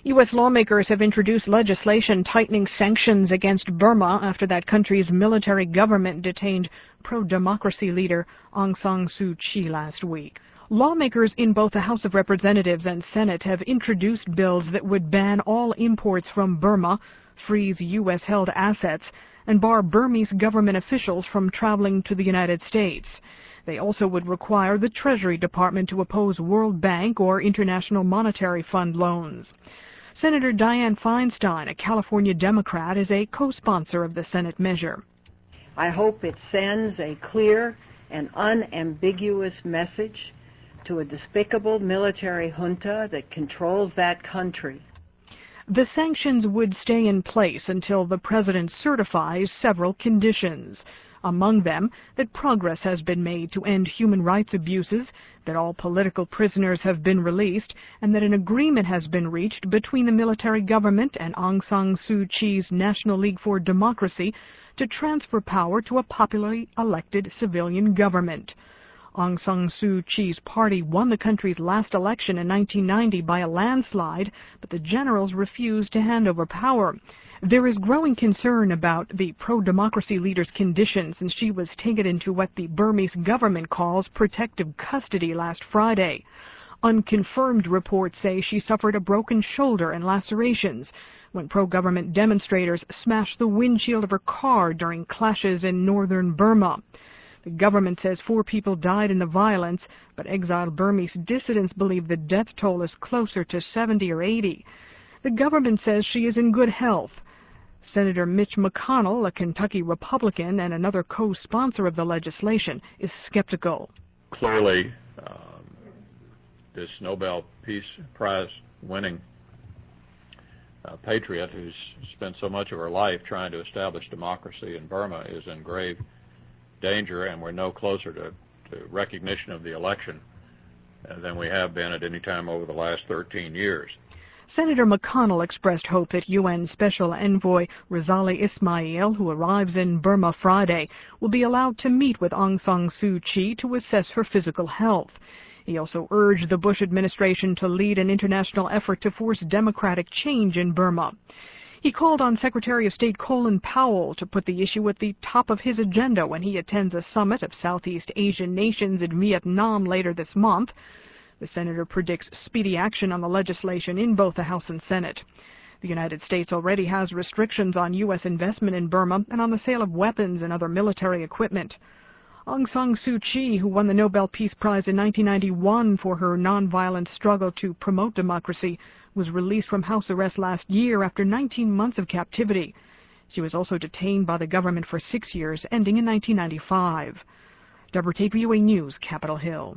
U.S. lawmakers have introduced legislation tightening sanctions against Burma after that country's military government detained pro-democracy leader Aung San Suu Kyi last week. Lawmakers in both the House of Representatives and Senate have introduced bills that would ban all imports from Burma, freeze U.S.-held assets, and bar Burmese government officials from traveling to the United States. They also would require the Treasury Department to oppose World Bank or International Monetary Fund loans. Senator Dianne Feinstein, a California Democrat, is a co-sponsor of the Senate measure. I hope it sends a clear and unambiguous message to a despicable military junta that controls that country. The sanctions would stay in place until the president certifies several conditions. Among them, that progress has been made to end human rights abuses, that all political prisoners have been released, and that an agreement has been reached between the military government and Aung San Suu Kyi's National League for Democracy to transfer power to a popularly elected civilian government. Aung San Suu Kyi's party won the country's last election in 1990 by a landslide, but the generals refused to hand over power. There is growing concern about the pro-democracy leader's condition since she was taken into what the Burmese government calls protective custody last Friday. Unconfirmed reports say she suffered a broken shoulder and lacerations when pro-government demonstrators smashed the windshield of her car during clashes in northern Burma. The government says 4 people died in the violence, but exiled Burmese dissidents believe the death toll is closer to 70 or 80. The government says she is in good health. Senator Mitch McConnell, a Kentucky Republican and another co-sponsor of the legislation, is skeptical. Clearly, this Nobel Peace Prize winning patriot who's spent so much of her life trying to establish democracy in Burma is in grave danger, and we're no closer to recognition of the election than we have been at any time over the last 13 years. Senator McConnell expressed hope that UN Special Envoy Razali Ismail, who arrives in Burma Friday, will be allowed to meet with Aung San Suu Kyi to assess her physical health. He also urged the Bush administration to lead an international effort to force democratic change in Burma. He called on Secretary of State Colin Powell to put the issue at the top of his agenda when he attends a summit of Southeast Asian nations in Vietnam later this month. The senator predicts speedy action on the legislation in both the House and Senate. The United States already has restrictions on U.S. investment in Burma and on the sale of weapons and other military equipment. Aung San Suu Kyi, who won the Nobel Peace Prize in 1991 for her nonviolent struggle to promote democracy, was released from house arrest last year after 19 months of captivity. She was also detained by the government for 6 years, ending in 1995. WTVUA News, Capitol Hill.